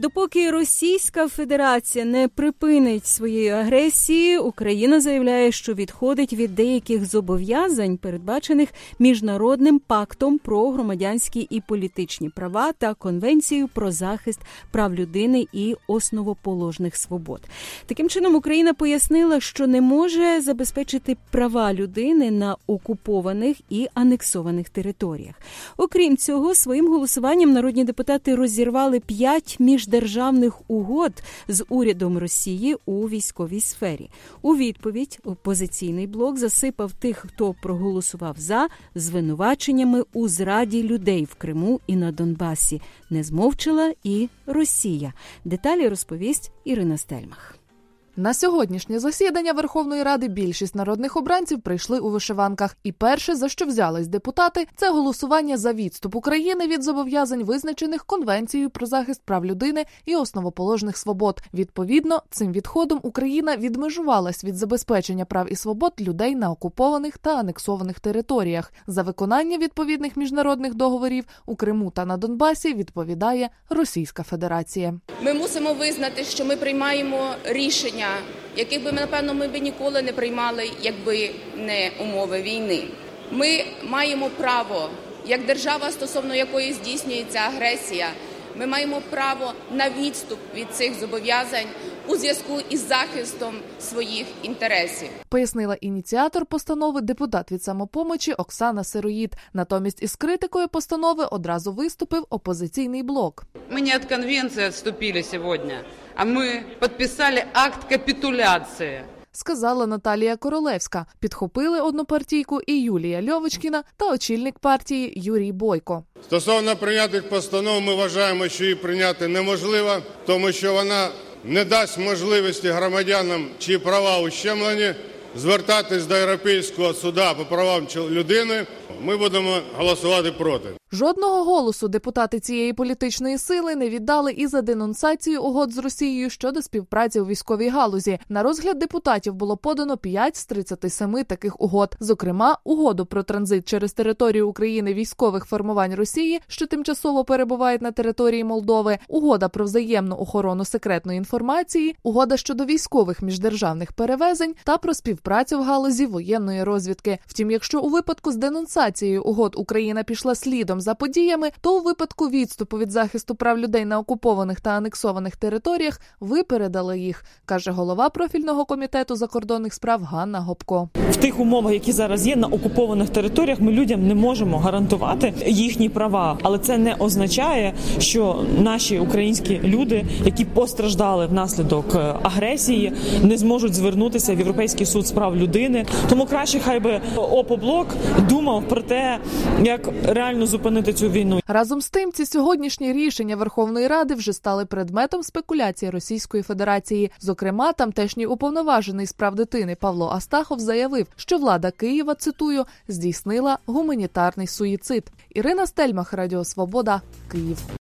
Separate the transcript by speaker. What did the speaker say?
Speaker 1: Допоки Російська Федерація не припинить своєї агресії, Україна заявляє, що відходить від деяких зобов'язань, передбачених Міжнародним пактом про громадянські і політичні права та Конвенцією про захист прав людини і основоположних свобод. Таким чином, Україна пояснила, що не може забезпечити права людини на окупованих і анексованих територіях. Окрім цього, своїм голосуванням народні депутати розірвали 5 міждержавних угод з урядом Росії у військовій сфері. У відповідь опозиційний блок засипав тих, хто проголосував за, звинуваченнями у зраді людей в Криму і на Донбасі. Не змовчала і Росія. Деталі розповість Ірина Стельмах.
Speaker 2: На сьогоднішнє засідання Верховної Ради більшість народних обранців прийшли у вишиванках. І перше, за що взялись депутати, це голосування за відступ України від зобов'язань, визначених Конвенцією про захист прав людини і основоположних свобод. Відповідно, цим відходом Україна відмежувалась від забезпечення прав і свобод людей на окупованих та анексованих територіях. За виконання відповідних міжнародних договорів у Криму та на Донбасі відповідає Російська Федерація.
Speaker 3: Ми мусимо визнати, що ми приймаємо рішення, яких би, напевно, ми ніколи не приймали, якби не умови війни. Ми маємо право, як держава, стосовно якої здійснюється агресія, ми маємо право на відступ від цих зобов'язань у зв'язку із захистом своїх інтересів.
Speaker 2: Пояснила ініціатор постанови депутат від «Самопомочі» Оксана Сироїд. Натомість із критикою постанови одразу виступив опозиційний блок.
Speaker 4: Ми не від конвенції відступили сьогодні, а ми підписали акт капітуляції.
Speaker 2: Сказала Наталія Королевська. Підхопили однопартійку і Юлія Льовочкіна та очільник партії Юрій Бойко.
Speaker 5: Стосовно прийнятих постанов, ми вважаємо, що її прийняти неможливо, тому що вона не дасть можливості громадянам, чиї права ущемлені, звертатись до Європейського суду по правам людини. Ми будемо голосувати проти.
Speaker 2: Жодного голосу депутати цієї політичної сили не віддали і за денонсацію угод з Росією щодо співпраці у військовій галузі. На розгляд депутатів було подано 5 з 37 таких угод. Зокрема, угоду про транзит через територію України військових формувань Росії, що тимчасово перебувають на території Молдови, угода про взаємну охорону секретної інформації, угода щодо військових міждержавних перевезень та про співпрацю в галузі воєнної розвідки. Втім, якщо у випадку з денонсацією угод Україна пішла слідом за подіями, то у випадку відступу від захисту прав людей на окупованих та анексованих територіях випередили їх, каже голова профільного комітету закордонних справ Ганна Гопко.
Speaker 6: В тих умовах, які зараз є на окупованих територіях, ми людям не можемо гарантувати їхні права. Але це не означає, що наші українські люди, які постраждали внаслідок агресії, не зможуть звернутися в Європейський суд з прав людини. Тому краще хай би ОПО-блок думав про те, як реально зупинити цю війну.
Speaker 2: Разом з тим, ці сьогоднішні рішення Верховної Ради вже стали предметом спекуляції Російської Федерації. Зокрема, тамтешній уповноважений з прав дитини Павло Астахов заявив, що влада Києва, цитую, здійснила гуманітарний суїцид. Ірина Стельмах, Радіо Свобода, Київ.